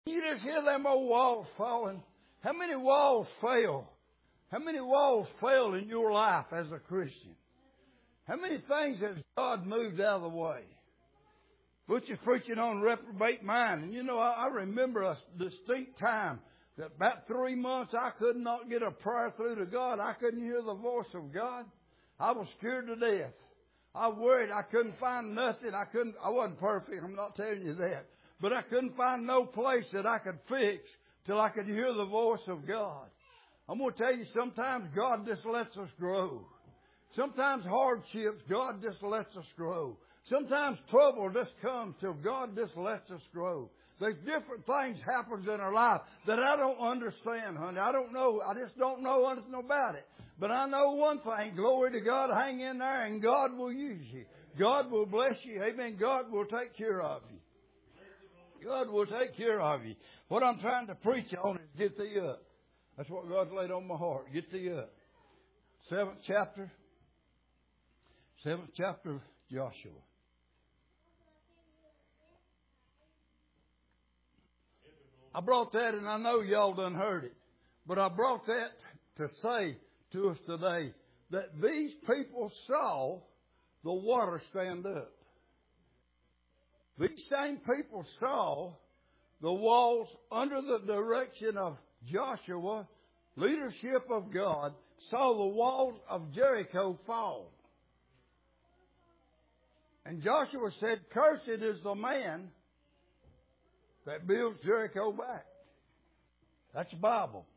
You just hear them old walls falling. How many walls fell? How many walls fell in your life as a Christian? How many things has God moved out of the way? Butcher's preaching on reprobate mind. And you know, I remember a distinct time that about 3 months I could not get a prayer through to God. I couldn't hear the voice of God. I was scared to death. I worried. I couldn't find nothing. I wasn't perfect. I'm not telling you that. But I couldn't find no place that I could fix till I could hear the voice of God. I'm going to tell you, sometimes God just lets us grow. Sometimes hardships, God just lets us grow. Sometimes trouble just comes till God just lets us grow. There's different things happens in our life that I don't understand, honey. I don't know. I just don't know anything about it. But I know one thing. Glory to God. Hang in there and God will use you. God will bless you. Amen. God will take care of you. God will take care of you. What I'm trying to preach on is get thee up. That's what God's laid on my heart. Get thee up. 7th chapter of Joshua. I brought that, and I know y'all done heard it, but I brought that to say to us today that these people saw the water stand up. These same people saw the walls under the direction of Joshua, leadership of God, saw the walls of Jericho fall. And Joshua said, "Cursed is the man that builds Jericho back." That's the Bible.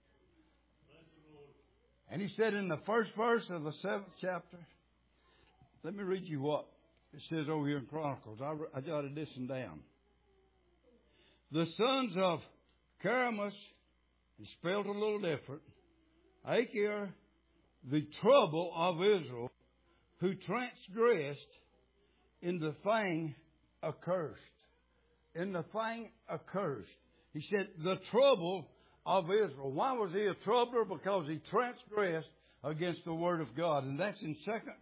And he said in the first verse of the 7th chapter, let me read you what it says over here in Chronicles. I jotted this one down. The sons of Caramus, it's spelled a little different, Achir, the trouble of Israel, who transgressed in the thing accursed. In the thing accursed. He said, the trouble of Israel. Why was he a troubler? Because he transgressed against the Word of God. And that's in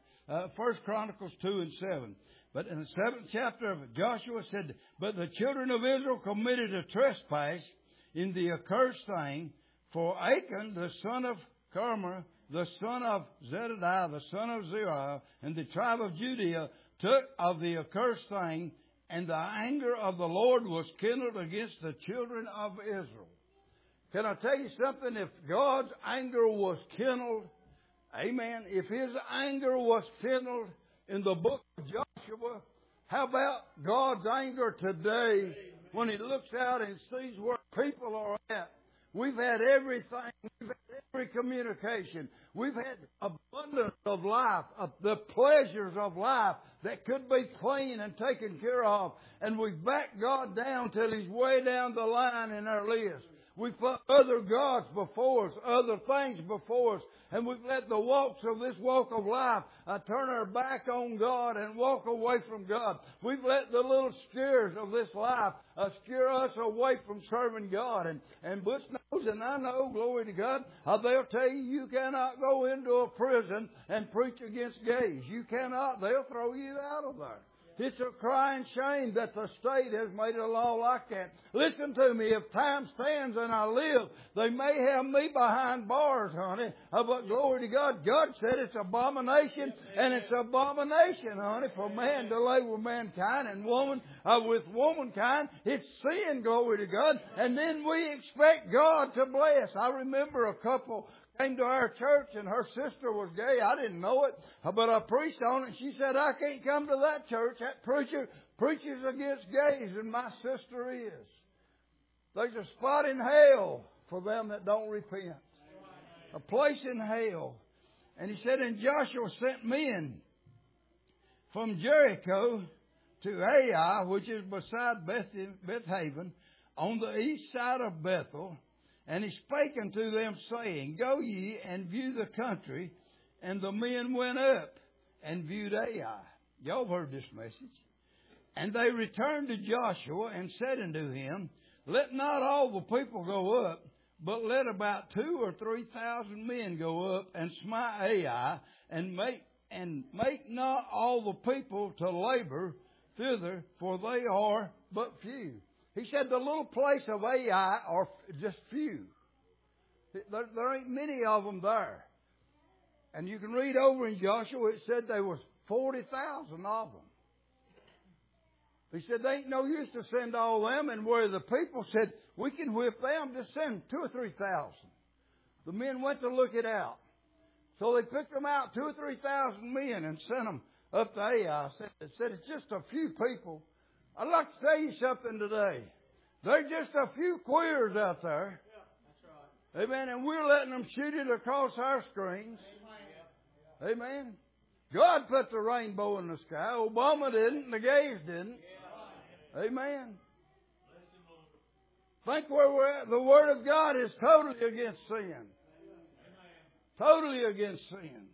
1 Chronicles 2 and 7. But in the 7th chapter of Joshua said, but the children of Israel committed a trespass in the accursed thing, for Achan, the son of Carmer, the son of Zedadiah, the son of Zerah, and the tribe of Judea took of the accursed thing, and the anger of the Lord was kindled against the children of Israel. Can I tell you something? If God's anger was kindled, amen, if His anger was kindled in the book of Joshua, how about God's anger today when He looks out and sees where people are at? We've had everything. We've had every communication. We've had abundance of life, of the pleasures of life that could be clean and taken care of. And we've backed God down till He's way down the line in our list. We've put other gods before us, other things before us, and we've let the walks of this walk of life turn our back on God and walk away from God. We've let the little scares of this life scare us away from serving God. And Butch knows, and I know, glory to God, they'll tell you you cannot go into a prison and preach against gays. You cannot. They'll throw you out of there. It's a crying shame that the state has made a law like that. Listen to me. If time stands and I live, they may have me behind bars, honey. But glory to God. God said it's abomination, and it's abomination, honey, for man to lay with mankind and woman with womankind. It's sin, glory to God. And then we expect God to bless. I remember a couple came to our church, and her sister was gay. I didn't know it, but I preached on it. She said, I can't come to that church. That preacher preaches against gays, and my sister is. There's a spot in hell for them that don't repent. A place in hell. And he said, and Joshua sent men from Jericho to Ai, which is beside Bethaven, on the east side of Bethel. And he spake unto them, saying, go ye and view the country. And the men went up and viewed Ai. Y'all heard this message. And they returned to Joshua and said unto him, let not all the people go up, but let about 2,000 or 3,000 men go up and smite Ai, and make not all the people to labor thither, for they are but few. He said the little place of Ai are just few. There ain't many of them there. And you can read over in Joshua, it said there was 40,000 of them. He said, they ain't no use to send all them. And where the people said, we can whip them, just send 2,000 or 3,000. The men went to look it out. So they picked them out, 2,000 or 3,000 men, and sent them up to Ai. Said, it's just a few people. I'd like to tell you something today. There's just a few queers out there. Yeah, that's right. Amen. And we're letting them shoot it across our screens. Amen. Amen. God put the rainbow in the sky. Obama didn't. The gays didn't. Amen. Think where we're at. The Word of God is totally against sin. Totally against sin.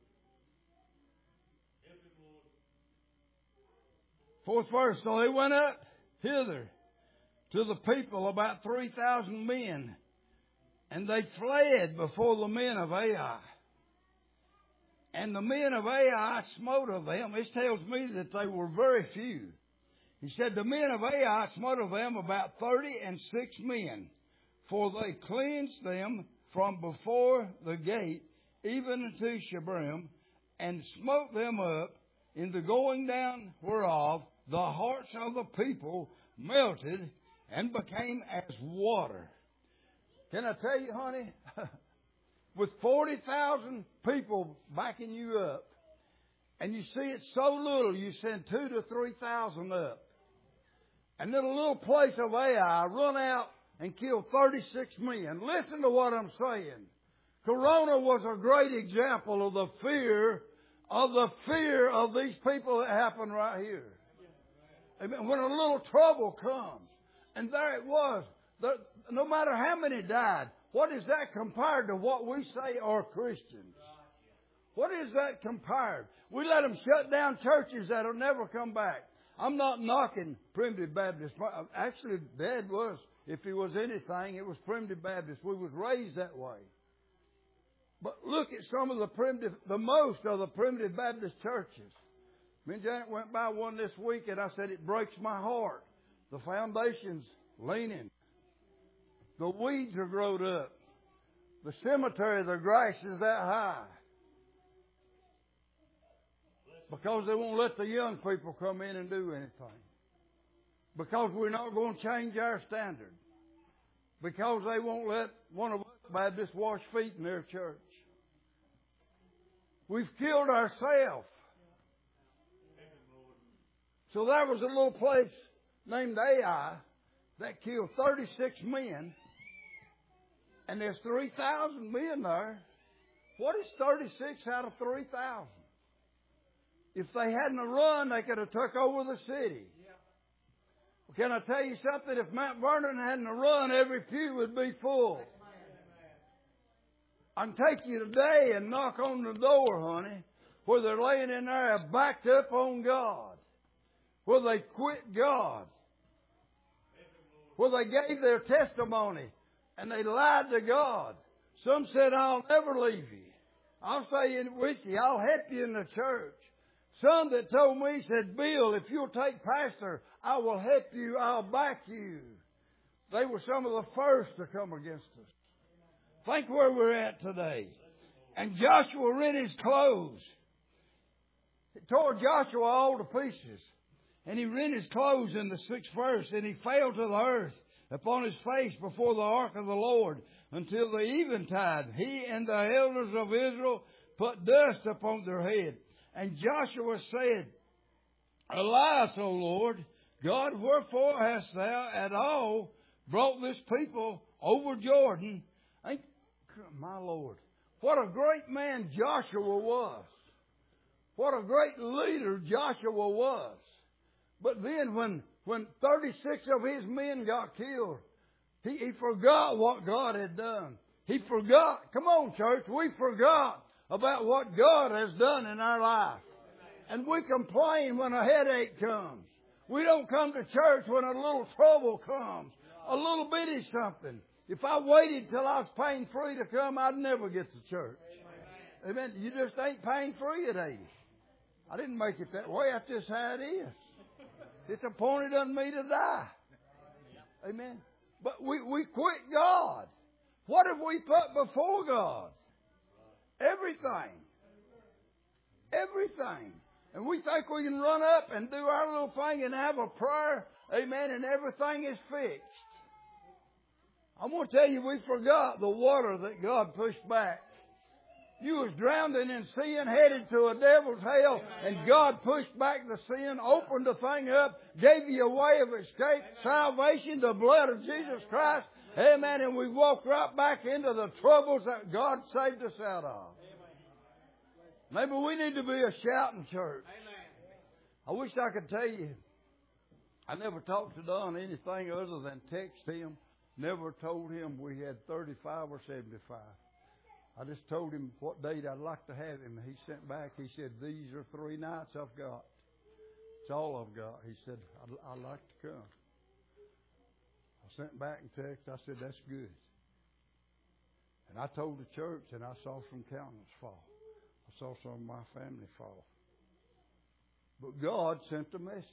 Fourth verse. So they went up hither to the people, about 3,000 men, and they fled before the men of Ai. And the men of Ai smote of them. This tells me that they were very few. He said, the men of Ai smote of them about 36 men, for they cleansed them from before the gate, even unto Shebarim, and smote them up, in the going down whereof the hearts of the people melted and became as water. Can I tell you, honey, with 40,000 people backing you up, and you see it so little, you send 2,000 to 3,000 up. And then a little place of Ai run out and kill 36 men. Listen to what I'm saying. Corona was a great example of the fear of these people that happened right here. Amen. When a little trouble comes, and there it was, no matter how many died, what is that compared to what we say are Christians? What is that compared? We let them shut down churches that'll never come back. I'm not knocking Primitive Baptist. Actually, Dad was. If he was anything, it was Primitive Baptist. We was raised that way. But look at some of the most of the Primitive Baptist churches. Me and Janet went by one this week, and I said, it breaks my heart. The foundation's leaning. The weeds are growed up. The cemetery, the grass is that high. Because they won't let the young people come in and do anything. Because we're not going to change our standard. Because they won't let one of us Baptists wash feet in their church. We've killed ourselves. So there was a little place named Ai that killed 36 men. And there's 3,000 men there. What is 36 out of 3,000? If they hadn't run, they could have took over the city. Well, can I tell you something? If Mount Vernon hadn't run, every pew would be full. I can take you today and knock on the door, honey, where they're laying in there backed up on God, where they quit God, where they gave their testimony and they lied to God. Some said, I'll never leave you. I'll stay with you. I'll help you in the church. Some that told me, said, Bill, if you'll take pastor, I will help you. I'll back you. They were some of the first to come against us. Think where we're at today. And Joshua rent his clothes. It tore Joshua all to pieces. And he rent his clothes in the 6th verse. And he fell to the earth upon his face before the ark of the Lord until the eventide. He and the elders of Israel put dust upon their head. And Joshua said, Alas, O Lord, God, wherefore hast thou at all brought this people over Jordan? My Lord, what a great man Joshua was. What a great leader Joshua was. But then when 36 of his men got killed, he forgot what God had done. He forgot. Come on, church. We forgot about what God has done in our life. And we complain when a headache comes. We don't come to church when a little trouble comes. A little bitty something. If I waited till I was pain-free to come, I'd never get to church. Amen. You just ain't pain-free at 80. I didn't make it that way. That's just how it is. It's appointed unto me to die. Amen. But we quit God. What have we put before God? Everything. Everything. And we think we can run up and do our little thing and have a prayer. Amen. And everything is fixed. I'm going to tell you, we forgot the water that God pushed back. You was drowning in sin, headed to a devil's hell, and God pushed back the sin, opened the thing up, gave you a way of escape, salvation, the blood of Jesus Christ. Amen. And we walked right back into the troubles that God saved us out of. Maybe we need to be a shouting church. I wish I could tell you. I never talked to Don anything other than text him. Never told him we had 35 or 75. I just told him what date I'd like to have him. He sent back, he said, these are 3 nights I've got. It's all I've got. He said, I'd like to come. I sent back and text. I said, that's good. And I told the church, and I saw some countenance fall. I saw some of my family fall. But God sent a message.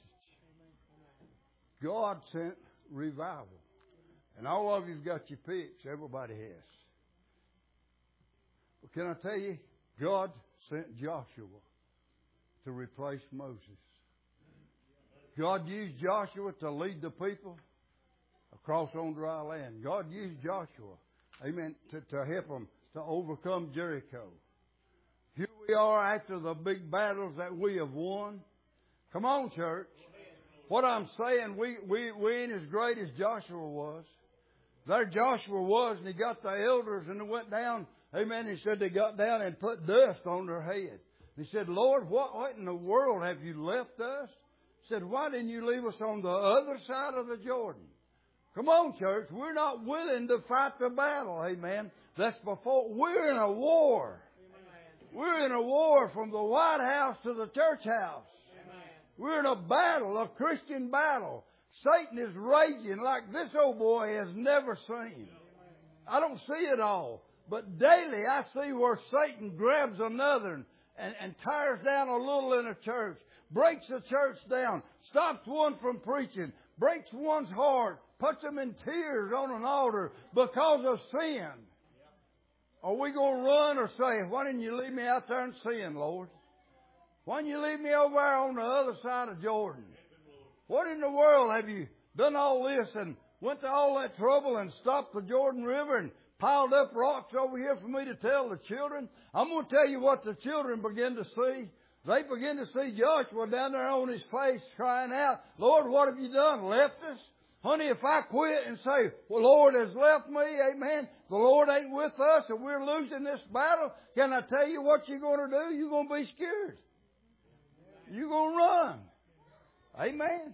God sent revival. And all of you've got your picks. Everybody has. But can I tell you, God sent Joshua to replace Moses. God used Joshua to lead the people across on dry land. God used Joshua, amen, to help them to overcome Jericho. Here we are after the big battles that we have won. Come on, church. What I'm saying, we ain't as great as Joshua was. There Joshua was, and he got the elders, and they went down. Amen. He said they got down and put dust on their head. He said, Lord, what in the world have you left us? He said, why didn't you leave us on the other side of the Jordan? Come on, church. We're not willing to fight the battle. Amen. That's before. We're in a war. We're in a war from the White House to the church house. We're in a battle, a Christian battle. Satan is raging like this old boy has never seen. I don't see it all. But daily I see where Satan grabs another and tears down a little in a church, breaks the church down, stops one from preaching, breaks one's heart, puts them in tears on an altar because of sin. Are we going to run or say, why didn't you leave me out there in sin, Lord? Why didn't you leave me over there on the other side of Jordan? What in the world have you done all this and went to all that trouble and stopped the Jordan River and piled up rocks over here for me to tell the children? I'm going to tell you what the children begin to see. They begin to see Joshua down there on his face crying out, Lord, what have you done? Left us? Honey, if I quit and say, well, Lord has left me, amen, the Lord ain't with us and we're losing this battle, can I tell you what you're going to do? You're going to be scared. You're going to run. Amen.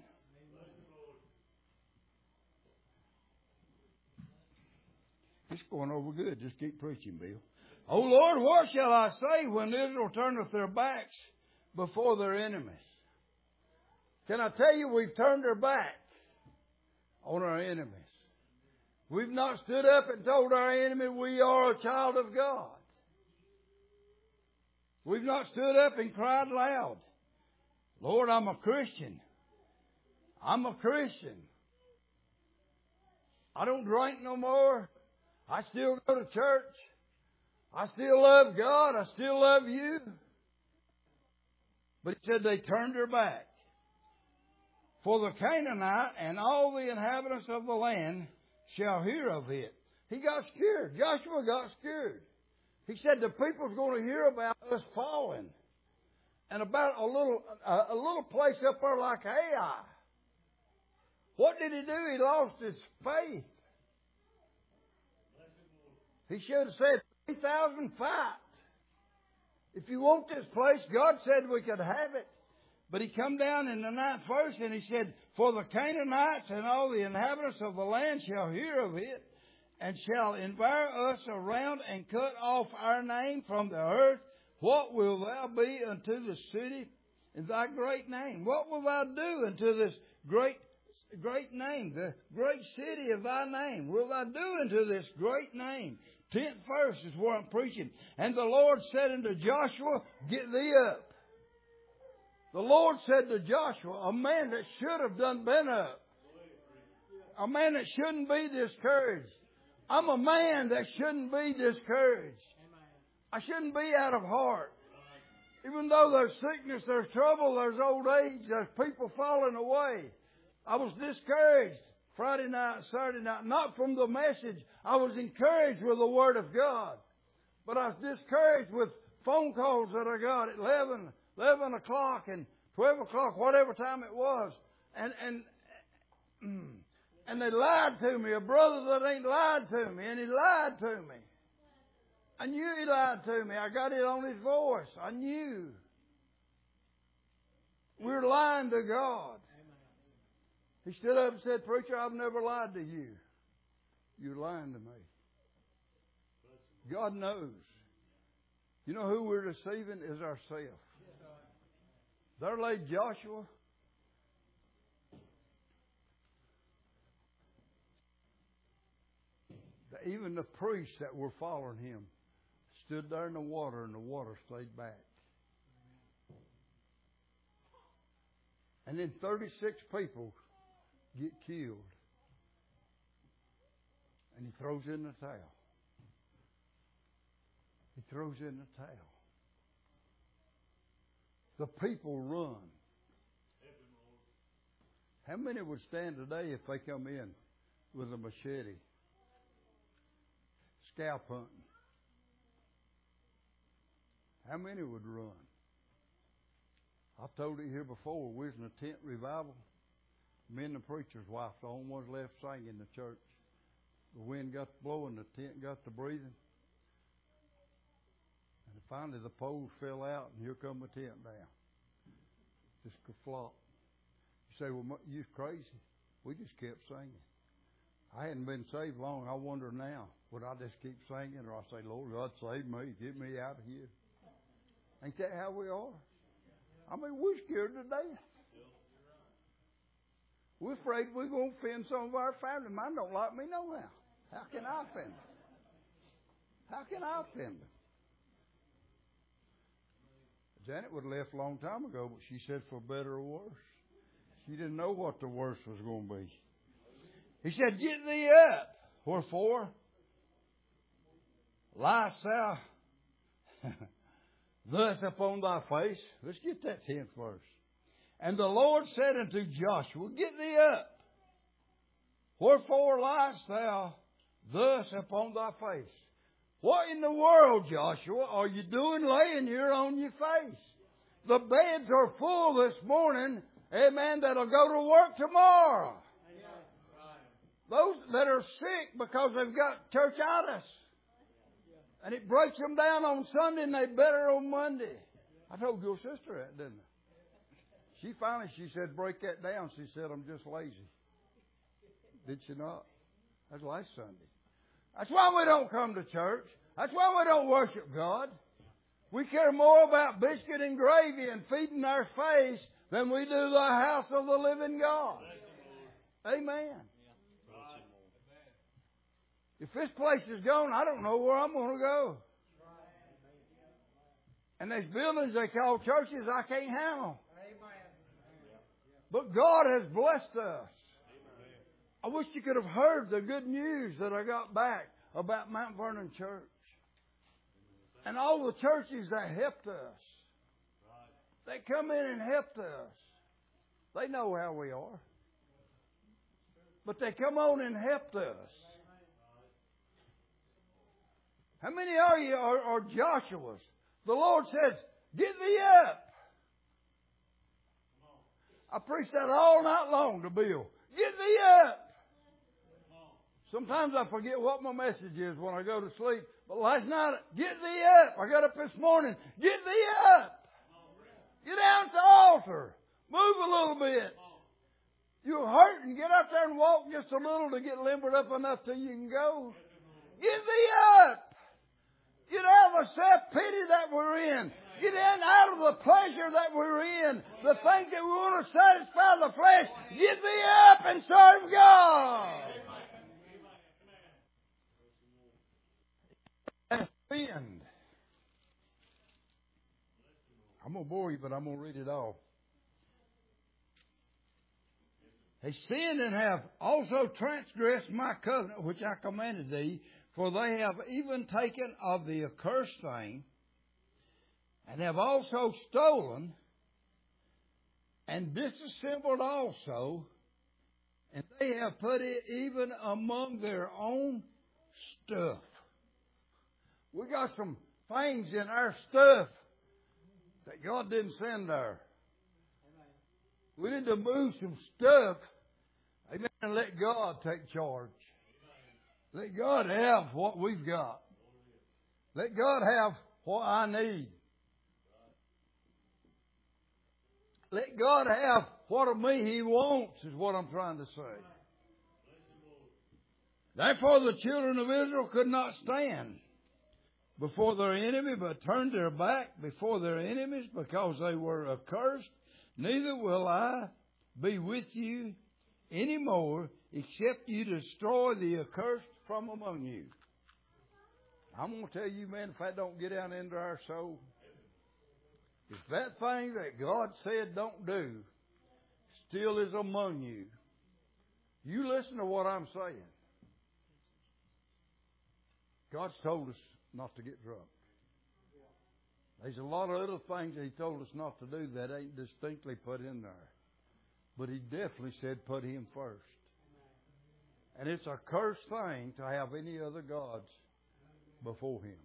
It's going over good. Just keep preaching, Bill. Oh, Lord, what shall I say when Israel turneth their backs before their enemies? Can I tell you, we've turned our back on our enemies. We've not stood up and told our enemy we are a child of God. We've not stood up and cried loud, Lord, I'm a Christian. I'm a Christian. I don't drink no more. I still go to church. I still love God. I still love you. But he said they turned their back. For the Canaanite and all the inhabitants of the land shall hear of it. He got scared. Joshua got scared. He said the people's going to hear about us falling. And about a little place up there like Ai. What did he do? He lost his faith. He should have said 3,000 fight. If you want this place, God said we could have it. But he come down in the 9th verse and he said, for the Canaanites and all the inhabitants of the land shall hear of it, and shall envir us around and cut off our name from the earth. What will thou be unto the city in thy great name? What will thou do unto this great name, the great city of thy name? Will thou do unto this great name? 10th verse is where I'm preaching. And the Lord said unto Joshua, get thee up. The Lord said to Joshua, a man that should have been up. A man that shouldn't be discouraged. I'm a man that shouldn't be discouraged. I shouldn't be out of heart. Even though there's sickness, there's trouble, there's old age, there's people falling away. I was discouraged Friday night, Saturday night, not from the message. I was encouraged with the Word of God. But I was discouraged with phone calls that I got at 11 o'clock and 12 o'clock, whatever time it was. And they lied to me. A brother that ain't lied to me. And he lied to me. I knew he lied to me. I got it on his voice. I knew. We're lying to God. He stood up and said, "Preacher, I've never lied to you. You're lying to me." God knows. You know who we're deceiving is ourselves. There lay Joshua. Even the priests that were following him stood there in the water, and the water stayed back. And then 36 people get killed. And he throws in the towel. He throws in the towel. The people run. How many would stand today if they come in with a machete? Scalp hunting. How many would run? I've told it here before. We was in a tent revival. Me and the preacher's wife, the only ones left singing in the church. The wind got to blowing, the tent got to breathing. And finally the poles fell out, and here come the tent down. Just flop. You say, "Well, you're crazy." We just kept singing. I hadn't been saved long. I wonder now, would I just keep singing, or I say, "Lord God, save me, get me out of here"? Ain't that how we are? I mean, we're scared to death. We're afraid we're going to offend some of our family. Mine don't like me no how. How can I offend them? How can I offend them? Janet would have left a long time ago, but she said for better or worse. She didn't know what the worst was going to be. He said, "Get thee up. Wherefore, liest thou thus upon thy face." Let's get that 10th verse. "And the Lord said unto Joshua, Get thee up. Wherefore liest thou thus upon thy face?" What in the world, Joshua, are you doing laying here on your face? The beds are full this morning, amen, that'll go to work tomorrow. Those that are sick because they've got churchitis. And it breaks them down on Sunday and they better on Monday. I told your sister that, didn't I? She said, "Break that down." She said, "I'm just lazy." Did she not? That's last Sunday. That's why we don't come to church. That's why we don't worship God. We care more about biscuit and gravy and feeding our face than we do the house of the living God. Amen. If this place is gone, I don't know where I'm going to go. And there's buildings they call churches I can't handle. But God has blessed us. I wish you could have heard the good news that I got back about Mount Vernon Church. And all the churches that helped us. They come in and helped us. They know how we are. But they come on and helped us. How many are you are Joshua's? The Lord says, "Get thee up." I preached that all night long to Bill. Get thee up. Sometimes I forget what my message is when I go to sleep. But last night, get thee up. I got up this morning. Get thee up. Get out to the altar. Move a little bit. You're hurting. Get out there and walk just a little to get limbered up enough till you can go. Get thee up. Get out of the self-pity that we're in. Get out of the pleasure that we're in. The things that we want to satisfy the flesh. Get thee up and serve God. End. I'm going to bore you, but I'm going to read it all. They sinned and have also transgressed my covenant which I commanded thee, for they have even taken of the accursed thing, and have also stolen, and disassembled also, and they have put it even among their own stuff. We got some things in our stuff that God didn't send there. We need to move some stuff, amen, and let God take charge. Let God have what we've got. Let God have what I need. Let God have what of me He wants, is what I'm trying to say. Therefore the children of Israel could not stand before their enemy, but turned their back before their enemies, because they were accursed. Neither will I be with you any more, except you destroy the accursed from among you. I'm going to tell you, man, if that don't get down into our soul, if that thing that God said don't do still is among you, you listen to what I'm saying. God's told us not to get drunk. There's a lot of other things that He told us not to do that ain't distinctly put in there. But He definitely said put Him first. And it's a cursed thing to have any other gods before Him.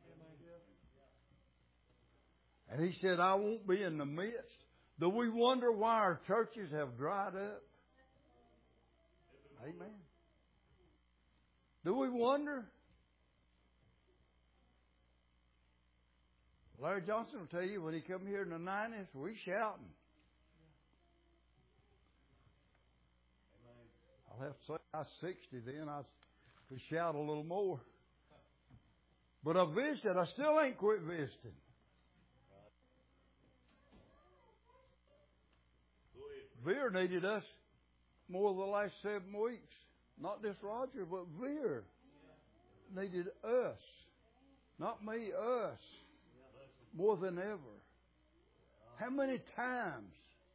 And He said, I won't be in the midst. Do we wonder why our churches have dried up? Amen. Do we wonder? Larry Johnson will tell you, when he come here in the 90s, we shouting. I'll have to say I was 60 then. I could shout a little more. But I visited. I still ain't quit visiting. Veer needed us more the last 7 weeks. Not just Roger, but Veer needed us. Not me, us. More than ever. How many times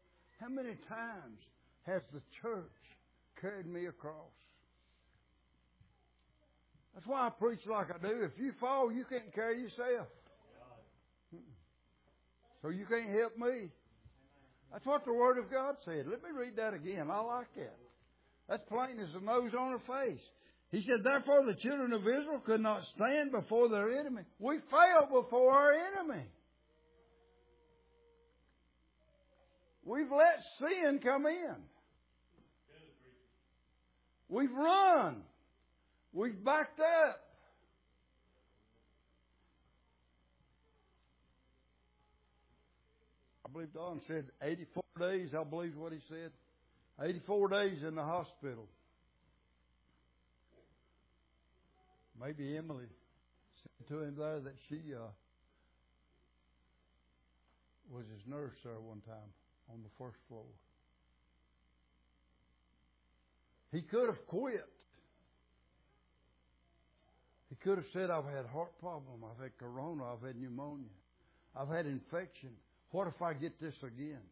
has the church carried me across? That's why I preach like I do. If you fall, you can't carry yourself. So you can't help me. That's what the Word of God said. Let me read that again. I like that. That's plain as the nose on her face. He said, therefore the children of Israel could not stand before their enemy. We fell before our enemy. We've let sin come in. We've run. We've backed up. I believe Don said 84 days, I believe what he said. 84 days in the hospital. Maybe Emily said to him there that she was his nurse there one time on the first floor. He could have quit. He could have said, I've had heart problem, I've had corona, I've had pneumonia, I've had infection. What if I get this again?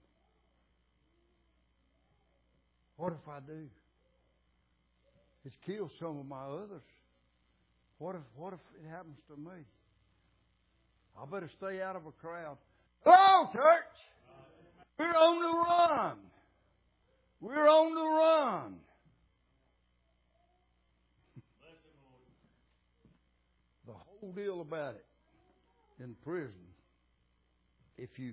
What if I do? It's killed some of my others. What if it happens to me? I better stay out of a crowd. Hello, church! We're on the run. We're on the run. The whole deal about it in prison, if you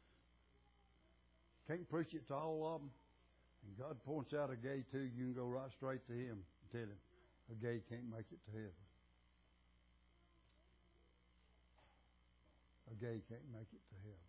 can't preach it to all of them, and God points out a gay to you, you can go right straight to Him and tell Him a gay can't make it to heaven. A gay can't make it to heaven.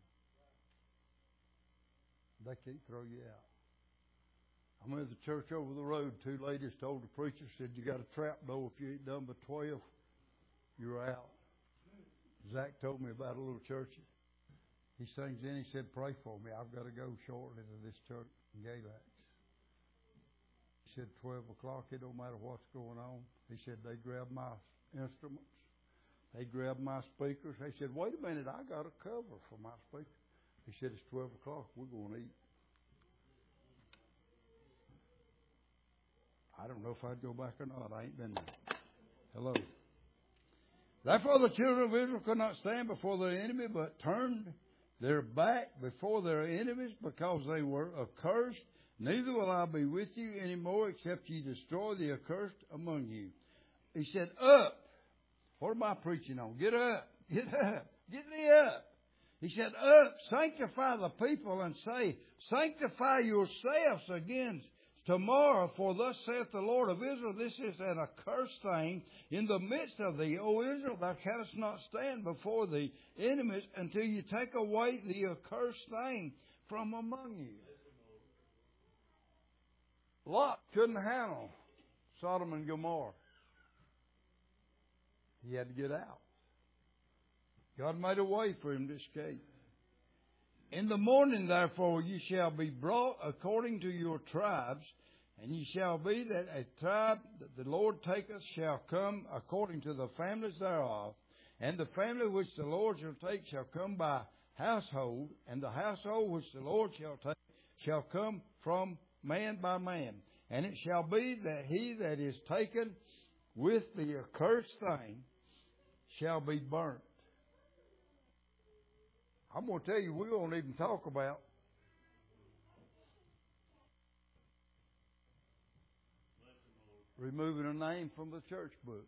They can't throw you out. I'm in the church over the road. 2 ladies told the preacher, said, you got a trap door. If you ain't done by 12, you're out. Zach told me about a little church. He sings in, he said, pray for me. I've got to go shortly to this church in Galax. He said, 12 o'clock, it don't matter what's going on. He said, they grabbed my instruments. They grabbed my speakers. They said, wait a minute, I got a cover for my speaker. He said, it's 12 o'clock, we're going to eat. I don't know if I'd go back or not. I ain't been there. Hello. Therefore the children of Israel could not stand before their enemy, but turned their back before their enemies, because they were accursed. Neither will I be with you any more, except ye destroy the accursed among you. He said, up. What am I preaching on? Get up. Get up. Get thee up. He said, up, sanctify the people, and say, sanctify yourselves against tomorrow, for thus saith the Lord of Israel, this is an accursed thing in the midst of thee, O Israel, thou canst not stand before the enemies until you take away the accursed thing from among you. Lot couldn't handle Sodom and Gomorrah. He had to get out. God made a way for him to escape. In the morning, therefore, ye shall be brought according to your tribes, and ye shall be that a tribe that the Lord taketh shall come according to the families thereof, and the family which the Lord shall take shall come by household, and the household which the Lord shall take shall come from man by man. And it shall be that he that is taken with the accursed thing shall be burnt. I'm going to tell you, we won't even talk about removing a name from the church book.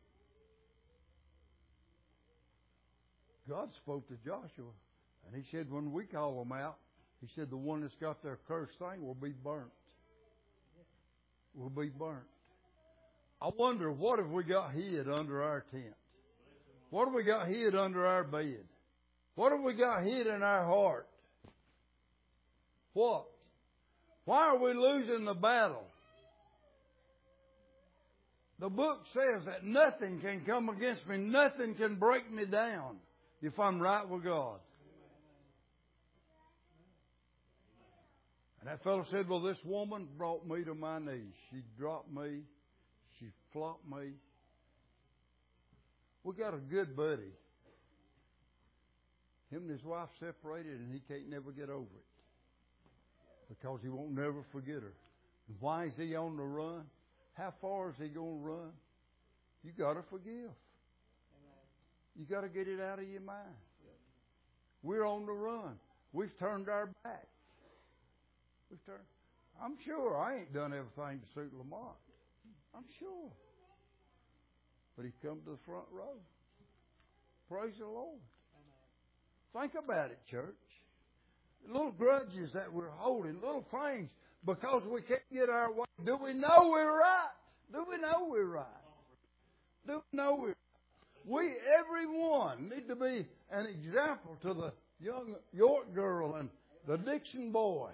God spoke to Joshua, and he said, when we call them out, he said, the one that's got their cursed thing will be burnt. Will be burnt. I wonder, what have we got hid under our tent? What have we got hid under our bed? What have we got hid in our heart? What? Why are we losing the battle? The book says that nothing can come against me. Nothing can break me down if I'm right with God. And that fellow said, well, this woman brought me to my knees. She dropped me. She flopped me. We got a good buddy. Him and his wife separated, and he can't never get over it because he won't never forget her. And why is he on the run? How far is he going to run? You got to forgive. You got to get it out of your mind. We're on the run. We've turned our back. I'm sure I ain't done everything to suit Lamont. I'm sure. But he come to the front row. Praise the Lord. Think about it, church. Little grudges that we're holding, little things, because we can't get our way. Do we know we're right? Do we know we're right? Do we know we're right? We, everyone, need to be an example to the young York girl and the Dixon boy.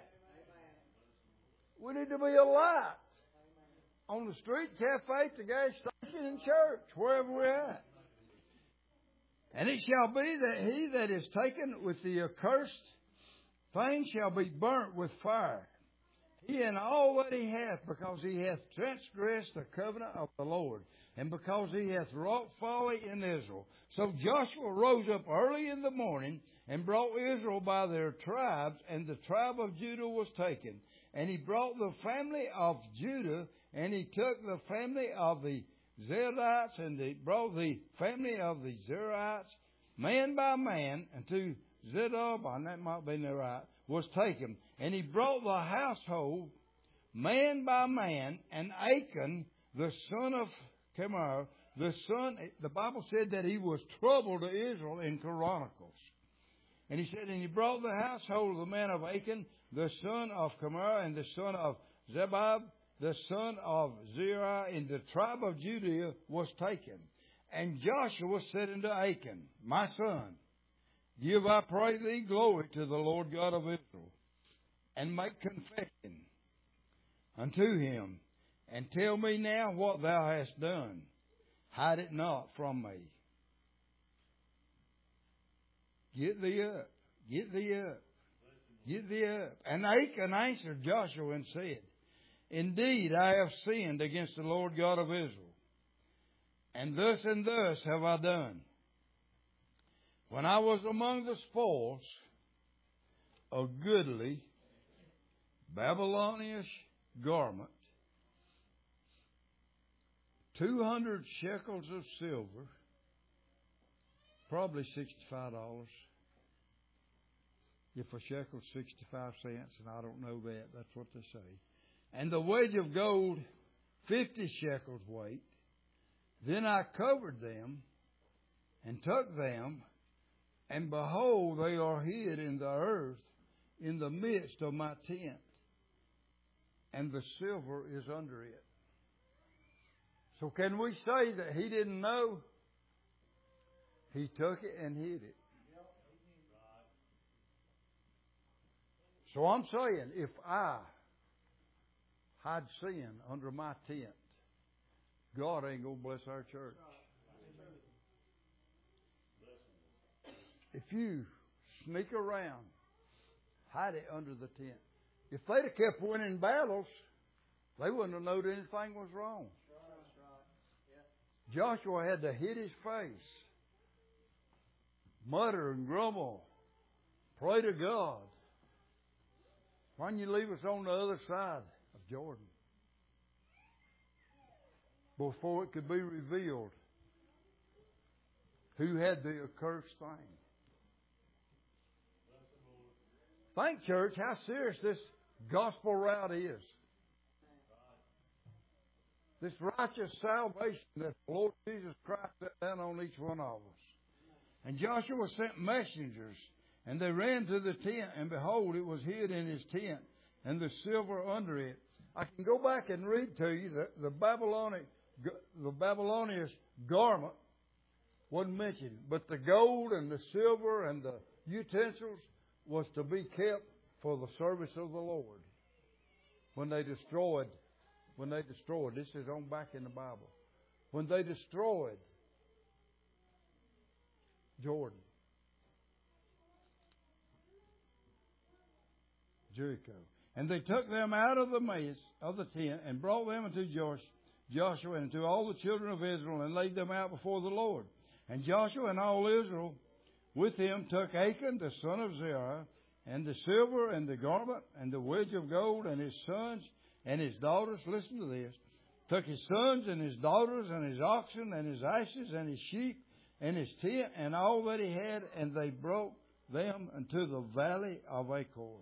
We need to be a light on the street, cafe, the gas station, and church, wherever we're at. And it shall be that he that is taken with the accursed thing shall be burnt with fire. He and all that he hath, because he hath transgressed the covenant of the Lord, and because he hath wrought folly in Israel. So Joshua rose up early in the morning and brought Israel by their tribes, and the tribe of Judah was taken. And he brought the family of Judah, and he took the family of the Zerites, and he brought the family of the Zerites, man by man, unto Zidab, and that might be right, was taken. And he brought the household, man by man, and Achan, the son of Chimera, the Bible said that he was trouble to Israel in Chronicles. And he said, and he brought the household of the man of Achan, the son of Chimera, and the son of Zebab, the son of Zerah, in the tribe of Judah was taken. And Joshua said unto Achan, my son, give, I pray thee, glory to the Lord God of Israel, and make confession unto him, and tell me now what thou hast done. Hide it not from me. Get thee up. Get thee up. Get thee up. And Achan answered Joshua and said, indeed, I have sinned against the Lord God of Israel, and thus have I done. When I was among the spoils, a goodly Babylonish garment 200 shekels of silver, probably $65. If a shekel's 65 cents, and I don't know that, that's what they say. And the wedge of gold, 50 shekels weight. Then I covered them and took them, and behold, they are hid in the earth in the midst of my tent, and the silver is under it. So can we say that he didn't know? He took it and hid it. So I'm saying, if I hide sin under my tent, God ain't going to bless our church. If you sneak around, hide it under the tent. If they'd have kept winning battles, they wouldn't have known anything was wrong. Joshua had to hid his face, mutter and grumble, pray to God. Why don't you leave us on the other side of Jordan? Before it could be revealed who had the accursed thing. Think, church, how serious this gospel route is. This righteous salvation that the Lord Jesus Christ set down on each one of us. And Joshua sent messengers, and they ran to the tent, and behold, it was hid in his tent, and the silver under it. I can go back and read to you that the Babylonian garment wasn't mentioned, but the gold and the silver and the utensils was to be kept for the service of the Lord. When they destroyed, this is on back in the Bible. When they destroyed Jordan, Jericho, and they took them out of the midst of the tent and brought them unto Joshua and to all the children of Israel and laid them out before the Lord. And Joshua and all Israel with him took Achan the son of Zerah and the silver and the garment and the wedge of gold and his sons and his daughters. Listen to this. Took his sons and his daughters and his oxen and his asses and his sheep and his tent and all that he had, and they brought them into the valley of Achor.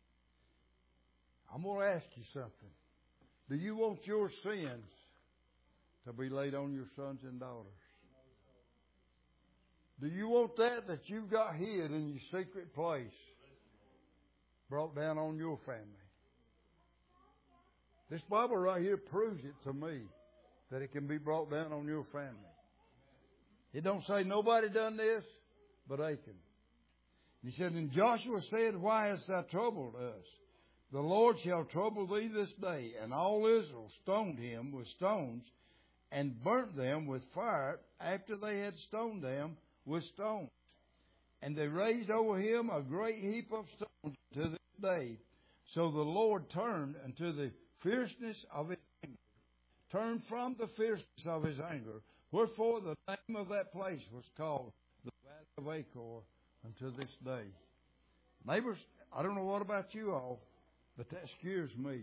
I'm going to ask you something. Do you want your sins to be laid on your sons and daughters? Do you want that you've got hid in your secret place brought down on your family? This Bible right here proves it to me, that it can be brought down on your family. It don't say nobody done this but Achan. He said, and Joshua said, why hast thou troubled us? The Lord shall trouble thee this day. And all Israel stoned him with stones and burnt them with fire after they had stoned them with stones. And they raised over him a great heap of stones to this day. So the Lord turned unto the fierceness of his anger, turned from the fierceness of his anger. Wherefore the name of that place was called the Valley of Achor unto this day. Neighbors, I don't know what about you all, but that scares me.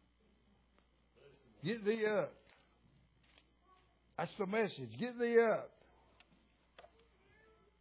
Get thee up. That's the message. Get thee up.